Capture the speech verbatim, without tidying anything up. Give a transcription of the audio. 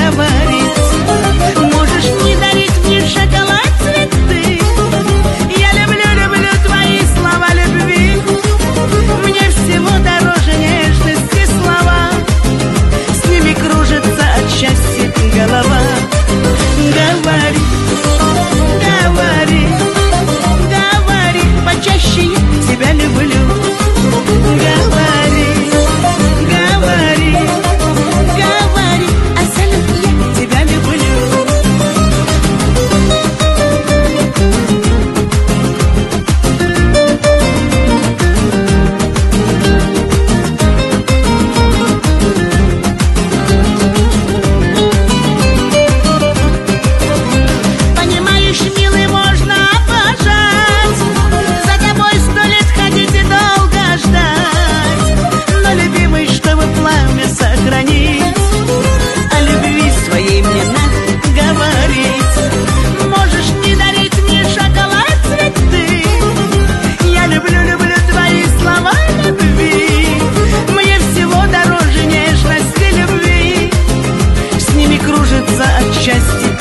говорить. Можешь не дарить мне шоколад, цветы. Я люблю, люблю твои слова любви. Мне всего дороже нежности слова. С ними кружится от счастья голова. Говори, говори, говори, почаще я тебя люблю. Говори, говори, говори, а сам я тебя люблю. Понимаешь, милый, можно обожать, за тобой сто лет ходить и долго ждать. Но, любимый, чтобы пламя сохранить, о любви своей мне надо говорить. Можешь не дарить мне шоколад, цветы. Я люблю, люблю твои слова любви. Мне всего дороже нежности любви. С ними кружится от счастья